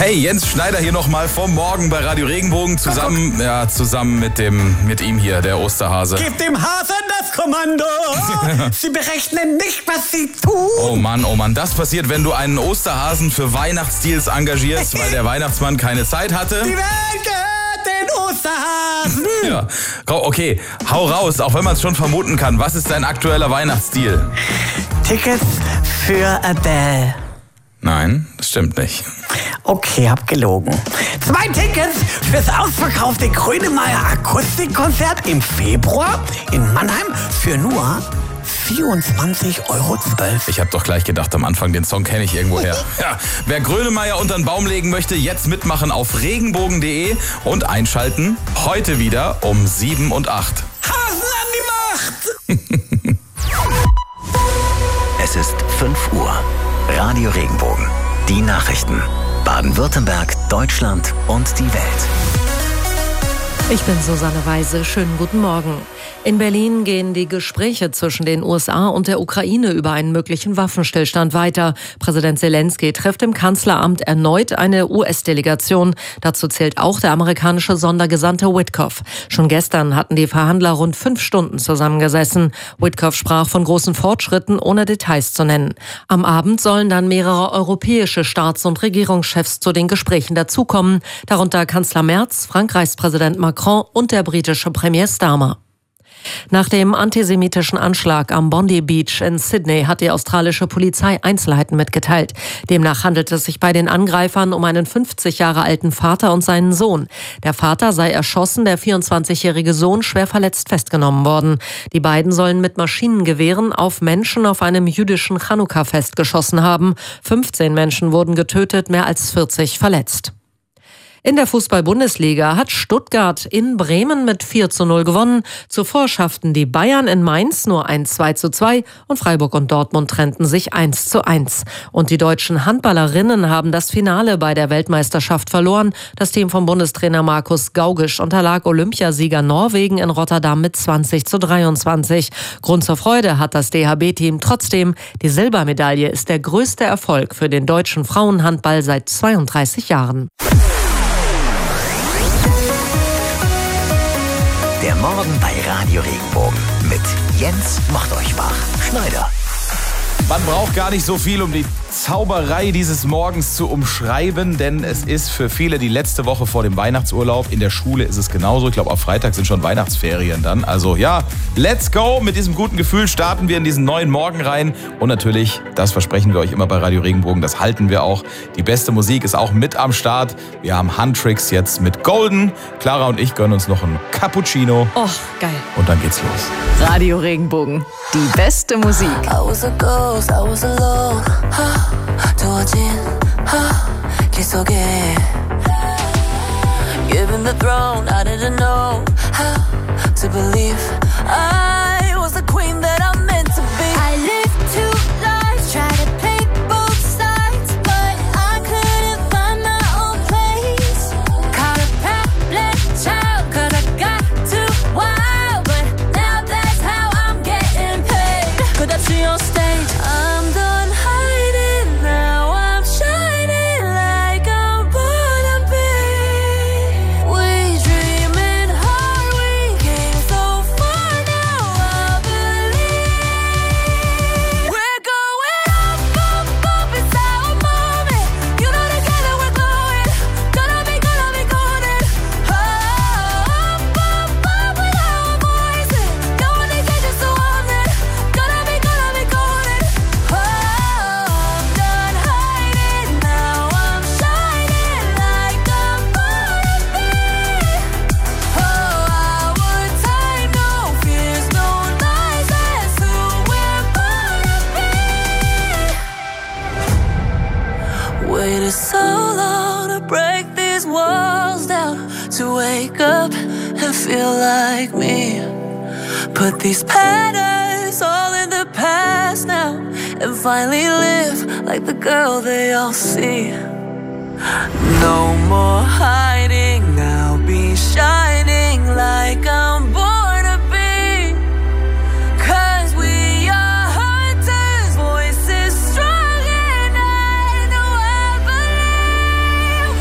Hey, Jens Schneider hier nochmal vom Morgen bei Radio Regenbogen zusammen mit ihm hier, der Osterhase. Gib dem Hasen das Kommando! Sie berechnen nicht, was sie tun! Oh Mann, das passiert, wenn du einen Osterhasen für Weihnachtsdeals engagierst, weil der Weihnachtsmann keine Zeit hatte. Die Welt gehört den Osterhasen! Ja, okay, hau raus, auch wenn man es schon vermuten kann. Was ist dein aktueller Weihnachtsdeal? Tickets für Adele. Nein, das stimmt nicht. Okay, hab gelogen. 2 Tickets fürs ausverkaufte Grönemeyer Akustikkonzert im Februar in Mannheim für nur 24,12 €. Ich hab doch gleich gedacht am Anfang, den Song kenne ich irgendwoher. Ja, wer Grönemeyer unter den Baum legen möchte, jetzt mitmachen auf regenbogen.de und einschalten. Heute wieder um 7 und 8. Hasen an die Macht! Es ist 5 Uhr. Radio Regenbogen. Die Nachrichten. Baden-Württemberg, Deutschland und die Welt. Ich bin Susanne Weise. Schönen guten Morgen. In Berlin gehen die Gespräche zwischen den USA und der Ukraine über einen möglichen Waffenstillstand weiter. Präsident Zelensky trifft im Kanzleramt erneut eine US-Delegation. Dazu zählt auch der amerikanische Sondergesandte Witkoff. Schon gestern hatten die Verhandler rund 5 Stunden zusammengesessen. Witkoff sprach von großen Fortschritten, ohne Details zu nennen. Am Abend sollen dann mehrere europäische Staats- und Regierungschefs zu den Gesprächen dazukommen, darunter Kanzler Merz, Frankreichs Präsident Macron und der britische Premier Starmer. Nach dem antisemitischen Anschlag am Bondi Beach in Sydney hat die australische Polizei Einzelheiten mitgeteilt. Demnach handelt es sich bei den Angreifern um einen 50 Jahre alten Vater und seinen Sohn. Der Vater sei erschossen, der 24-jährige Sohn schwer verletzt festgenommen worden. Die beiden sollen mit Maschinengewehren auf Menschen auf einem jüdischen Chanukka-Fest geschossen haben. 15 Menschen wurden getötet, mehr als 40 verletzt. In der Fußball-Bundesliga hat Stuttgart in Bremen mit 4:0 gewonnen. Zuvor schafften die Bayern in Mainz nur ein 2:2 und Freiburg und Dortmund trennten sich 1:1. Und die deutschen Handballerinnen haben das Finale bei der Weltmeisterschaft verloren. Das Team von Bundestrainer Markus Gaugisch unterlag Olympiasieger Norwegen in Rotterdam mit 20:23. Grund zur Freude hat das DHB-Team trotzdem. Die Silbermedaille ist der größte Erfolg für den deutschen Frauenhandball seit 32 Jahren. Der Morgen bei Radio Regenbogen mit Jens Schneider. Man braucht gar nicht so viel, um die Zauberei dieses Morgens zu umschreiben, denn es ist für viele die letzte Woche vor dem Weihnachtsurlaub. In der Schule ist es genauso. Ich glaube, auf Freitag sind schon Weihnachtsferien dann. Also ja, let's go! Mit diesem guten Gefühl starten wir in diesen neuen Morgen rein. Und natürlich, das versprechen wir euch immer bei Radio Regenbogen, das halten wir auch. Die beste Musik ist auch mit am Start. Wir haben Handtricks jetzt mit Golden. Clara und ich gönnen uns noch ein Cappuccino. Oh, geil. Und dann geht's los. Radio Regenbogen, die beste Musik. I was a ghost, I was alone. 두어진 길 속에 Given the throne, I didn't know how to believe I was the queen that I'm meant to be. I lived 2 lives, tried to play both sides, but I couldn't find my own place. Caught a problem child, 'cause I got too wild, but now that's how I'm getting paid. Could I see on stage? I'm done hiding now. I'm shining like I'm born to be. We dreaming hard, we came so far now. I believe we're going up, up, up. It's our moment. You know together we're going. Gonna be golden. Up, up, up with our voices. Going to get you so on it. Gonna be golden. Oh, I'm done hiding now. I'm shining like I'm born to be. Oh, our time, no fears, no lies. That's who we're born to be. Waited so long to break these walls down, to wake up and feel like me. Put these patterns all in the past now, and finally live like the girl they all see. No more hiding, I'll be shining like I'm born to be. 'Cause we are hunters, voices strong, and I know I believe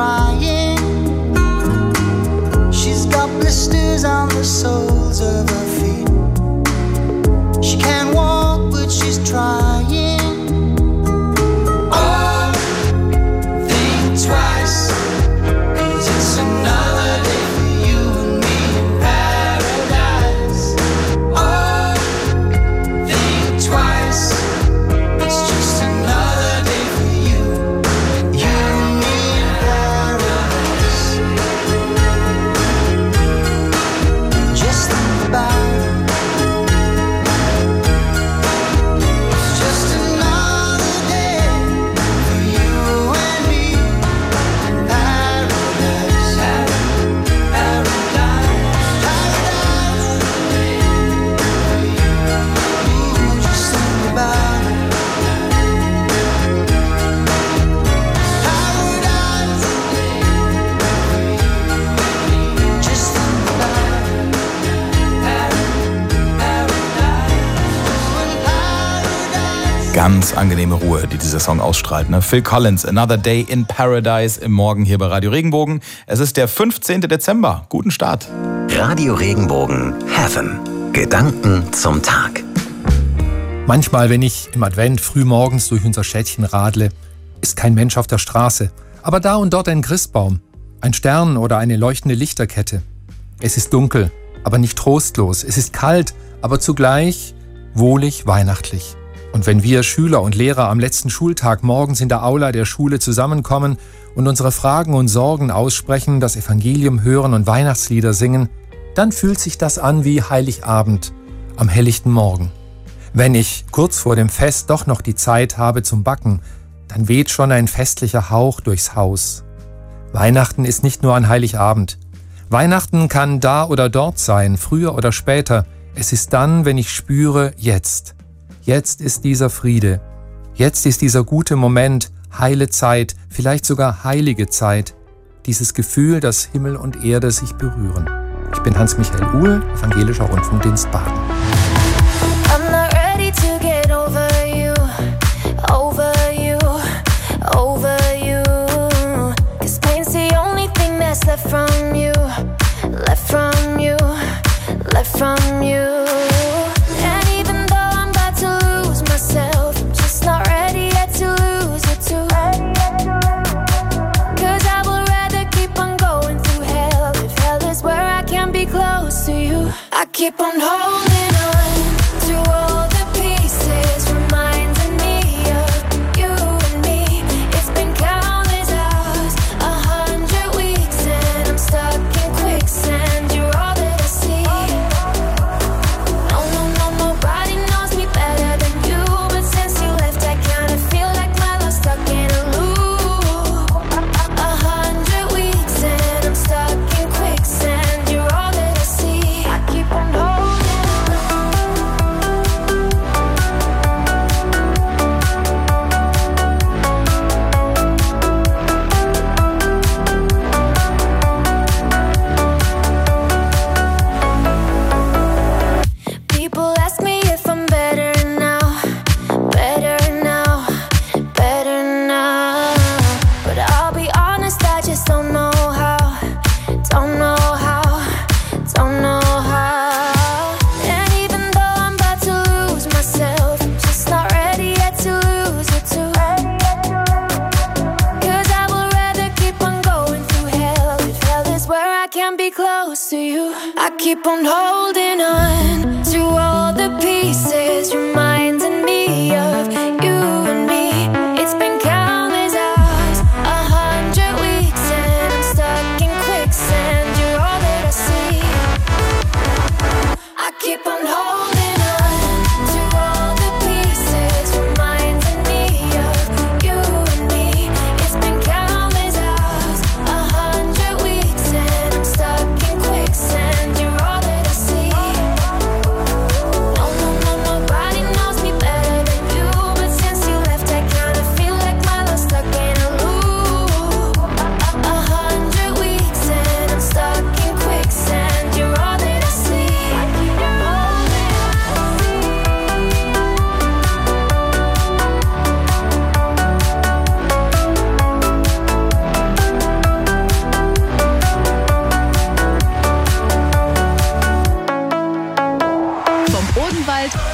crying. She's got blisters on the soles of her feet. She can't walk, but she's trying. Oh, think twice, 'cause it's another day for you and me in paradise. Oh, think twice, it's just another day for you and me in paradise. Just think about it. It's just another day for you and me in paradise. Paradise. Ooh, just think about it. Paradise. Just think about it. Paradise. Ganz angenehme Ruhe, die dieser Song ausstrahlt. Ne? Phil Collins, Another Day in Paradise im Morgen hier bei Radio Regenbogen. Es ist der 15. Dezember. Guten Start. Radio Regenbogen Heaven. Gedanken zum Tag. Manchmal, wenn ich im Advent frühmorgens durch unser Städtchen radle, ist kein Mensch auf der Straße. Aber da und dort ein Christbaum, ein Stern oder eine leuchtende Lichterkette. Es ist dunkel, aber nicht trostlos. Es ist kalt, aber zugleich wohlig weihnachtlich. Und wenn wir Schüler und Lehrer am letzten Schultag morgens in der Aula der Schule zusammenkommen und unsere Fragen und Sorgen aussprechen, das Evangelium hören und Weihnachtslieder singen, dann fühlt sich das an wie Heiligabend am helllichten Morgen. Wenn ich kurz vor dem Fest doch noch die Zeit habe zum Backen, dann weht schon ein festlicher Hauch durchs Haus. Weihnachten ist nicht nur an Heiligabend. Weihnachten kann da oder dort sein, früher oder später. Es ist dann, wenn ich spüre, jetzt. Jetzt ist dieser Friede. Jetzt ist dieser gute Moment, heile Zeit, vielleicht sogar heilige Zeit. Dieses Gefühl, dass Himmel und Erde sich berühren. Ich bin Hans-Michael Uhl, Evangelischer Rundfunkdienst Baden. I'm not ready to get over you, over you, over you. 'Cause pain's the only thing that's left from you, left from you, left from you. And even though I'm about to lose myself, I'm just not ready yet to lose you too. 'Cause I would rather keep on going through hell, if hell is where I can be close to you. I keep on holding on to all the pieces, reminding me of you and me. It's been countless hours, 100 weeks, and I'm stuck in quicksand. You're all that I see. No, nobody knows me better than you. But since you left, I kinda feel like my love's stuck in a loop. 100 weeks, and I'm stuck in quicksand. You're all that I see. I keep on holding on. People ask me if I'm better now, better now, better now. But I'll be honest, I just don't know how, don't know how, don't know how. And even though I'm about to lose myself, I'm just not ready yet to lose you too. 'Cause I would rather keep on going through hell, if hell is where I can be close to you. I keep on holding on to all the pieces, reminding me of you and me. It's been countless hours, 100 weeks, and I'm stuck in quicksand. You're all that I see. I keep on holding on to all the pieces, reminding me of you and me. It's been countless hours, 100 weeks, and I'm stuck in quicksand. You're all that I see. No,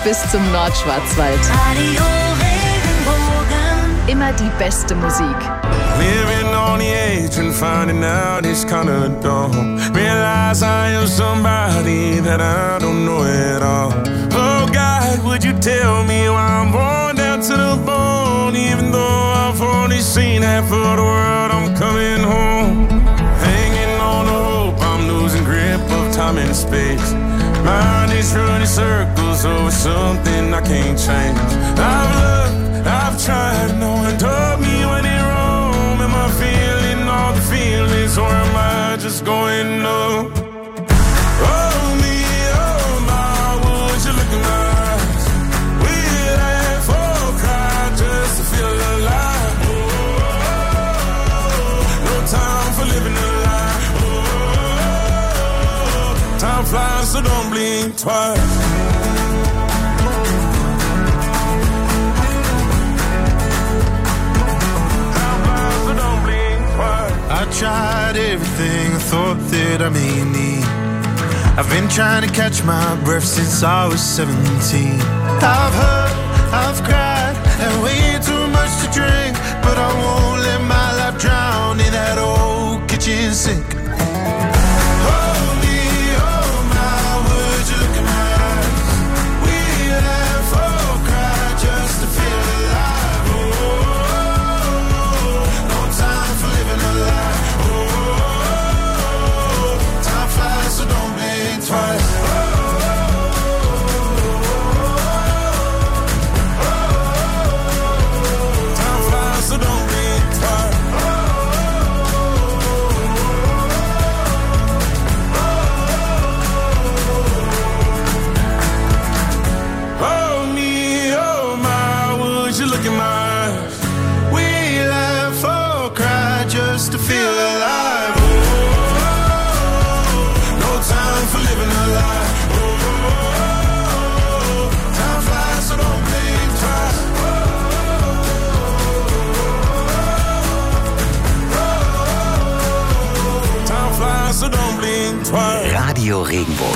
bis zum Nordschwarzwald. Radio Regenbogen. Immer die beste Musik. Living on the edge and finding out it's kinda dumb. Realize I am somebody that I don't know at all. Oh God, would you tell me why I'm born down to the bone? Even though I've only seen half of the world, I'm coming home. Hanging on the hope, I'm losing grip of time and space. Mind is running circles over something I can't change. I've looked, I've tried, no one told me when it wrong. Am I feeling all the feelings, or am I just going numb? Oh me, oh my, would you look in my eyes? We laugh or cry just to feel alive. Oh, no time for living a lie. Oh, time flies, so don't blink twice. I tried everything I thought that I may need. I've been trying to catch my breath since I was 17. I've hurt, I've cried, and way too much to drink, but I won't let my life drown in that old kitchen sink. Hold me, oh my, would you look in my eyes? We laugh or cry just to feel alive. Oh, no time for living a lie. So don't blink twice. Time flies, so don't blink twice. Oh me, oh my, would you look in my eyes? We laugh or cry just to feel alive. Time for living a lie. Oh, time flies, so don't blink twice. Time flies, so don't blink twice. Radio Regenbogen.